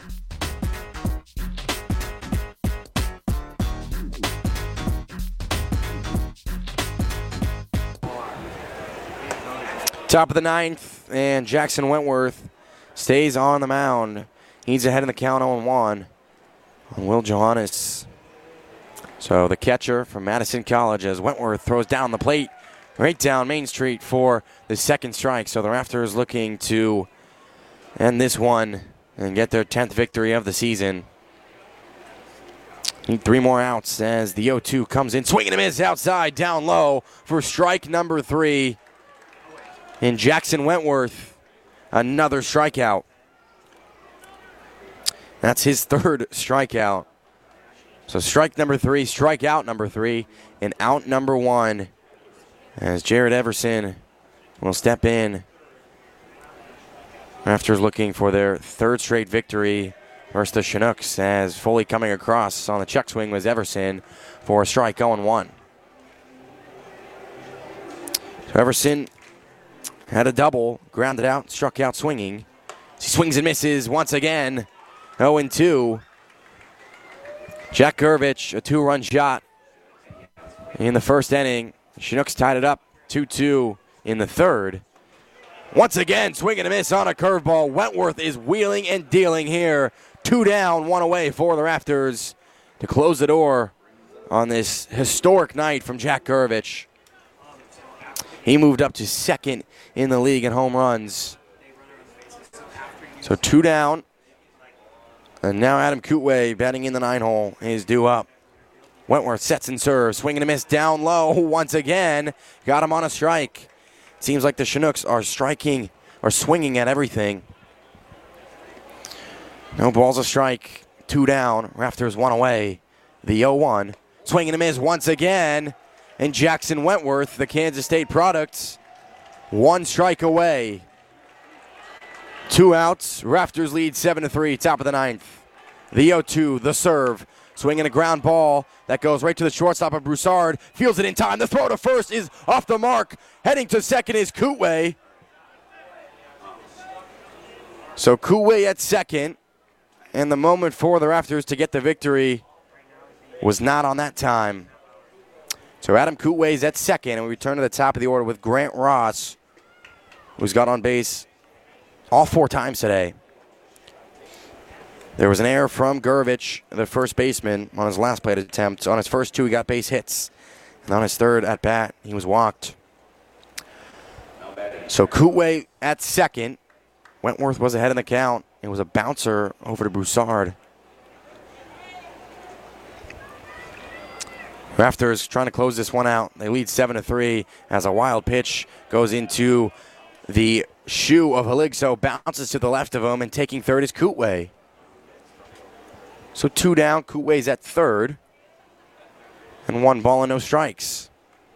Top of the 9th, and Jackson Wentworth stays on the mound. He's ahead in the count 0-1 on Will Johannes. So the catcher from Madison College as Wentworth throws down the plate. Right down Main Street for the 2nd strike. So the Raptors looking to end this one and get their 10th victory of the season. Need 3 more outs as the 0-2 comes in. Swing and a miss outside, down low for strike number 3. And Jackson Wentworth, another strikeout. That's his 3rd strikeout. So strike number 3, strikeout number 3, and out number 1. As Jared Everson will step in. Raptors looking for their 3rd straight victory versus the Chinooks, as fully coming across on the check swing was Everson for a strike 0-1. Everson had a double, grounded out, struck out swinging. He swings and misses once again. 0-2. Jack Gurvich, a 2-run shot in the first inning. Chinooks tied it up 2-2 in the third. Once again, swing and a miss on a curveball. Wentworth is wheeling and dealing here. 2 down, 1 away for the Rafters to close the door on this historic night from Jack Gurvich. He moved up to second in the league in home runs. So 2 down. And now Adam Kootway batting in the 9-hole is due up. Wentworth sets and serves. Swing and a miss down low once again. Got him on a strike. Seems like the Chinooks are striking or swinging at everything. No balls a strike. 2 down. Rafters 1 away. The 0-1. Swing and a miss once again. And Jackson Wentworth, the Kansas State product, 1 strike away. 2 outs. Rafters lead 7-3. Top of the 9th. The 0-2. The serve. Swinging a ground ball that goes right to the shortstop of Broussard. Fields it in time. The throw to first is off the mark. Heading to second is Kootway. So Kootway at second. And the moment for the Rafters to get the victory was not on that time. So Adam Kootway's at second. And we return to the top of the order with Grant Ross, who's got on base all 4 times today. There was an error from Gurvich, the first baseman, on his last plate attempt. On his first 2, he got base hits. And on his third at bat, he was walked. So Kootway at second. Wentworth was ahead in the count. It was a bouncer over to Broussard. Rafters trying to close this one out. They lead 7-3 as a wild pitch goes into the shoe of Haligso, bounces to the left of him, and taking third is Kootway. So 2 down, Kootway's at third. And 1 ball and no strikes.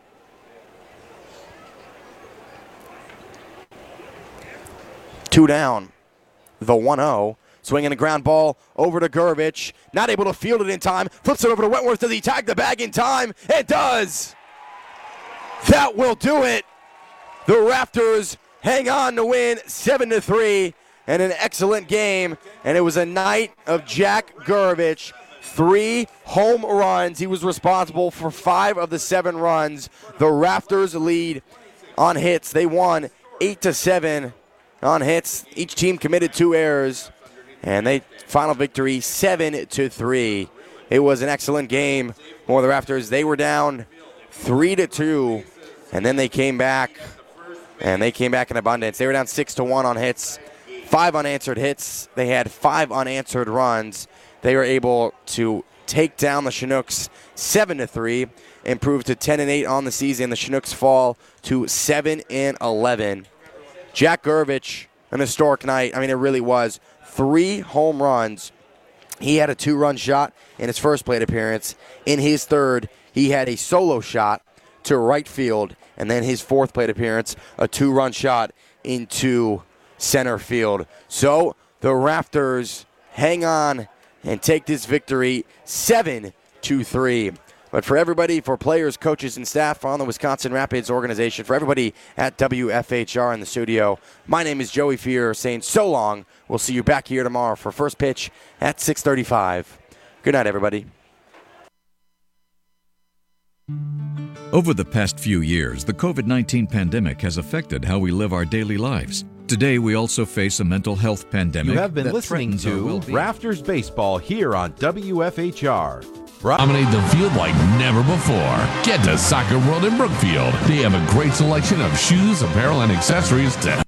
Two down, the 1-0. Swinging a ground ball over to Gurvich. Not able to field it in time. Flips it over to Wentworth. Does he tag the bag in time? It does. That will do it. The Rafters hang on to win 7-3. And an excellent game. And it was a night of Jack Gurvich. 3 home runs. He was responsible for 5 of the 7 runs. The Rafters lead on hits. They won 8-7 on hits. Each team committed 2 errors. And they final victory 7-3. It was an excellent game for the Rafters. They were down 3-2. And then they came back. And they came back in abundance. They were down 6-1 on hits. 5 unanswered hits. They had 5 unanswered runs. They were able to take down the Chinooks 7-3, improve to 10-8 on the season. The Chinooks fall to 7-11. Jack Gurvich, an historic night. I mean, it really was. 3 home runs. He had a 2-run shot in his first plate appearance. In his third, he had a solo shot to right field. And then his fourth plate appearance, a 2-run shot into center field. So the Rafters hang on and take this victory 7-3. But for everybody, for players, coaches, and staff on the Wisconsin Rapids organization, for everybody at WFHR in the studio, my name is Joey Fear saying so long. We'll see you back here tomorrow for first pitch at 6:35. Good night, everybody. Over the past few years, the COVID-19 pandemic has affected how we live our daily lives. Today, we also face a mental health pandemic. You have been that listening threatens our to well-being. Rafters Baseball here on WFHR. Dominate the field like never before. Get to Soccer World in Brookfield. They have a great selection of shoes, apparel, and accessories to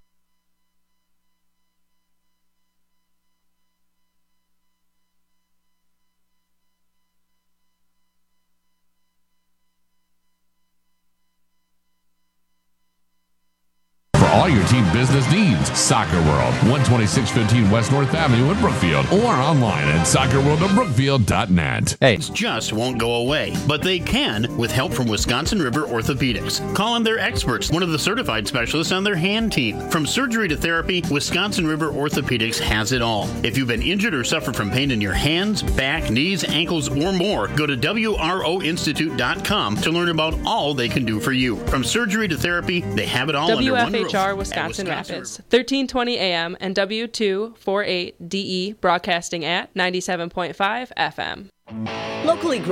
all your team business needs. means Soccer World, 12615 West North Avenue in Brookfield, or online at soccerworldofbrookfield.net. Hey, just won't go away, but they can with help from Wisconsin River Orthopedics. Call on their experts, one of the certified specialists on their hand team. From surgery to therapy, Wisconsin River Orthopedics has it all. If you've been injured or suffer from pain in your hands, back, knees, ankles, or more, go to WROinstitute.com to learn about all they can do for you. From surgery to therapy, they have it all under one roof. WFHR Wisconsin Rapids, 1320 AM and W248DE, broadcasting at 97.5 FM. Locally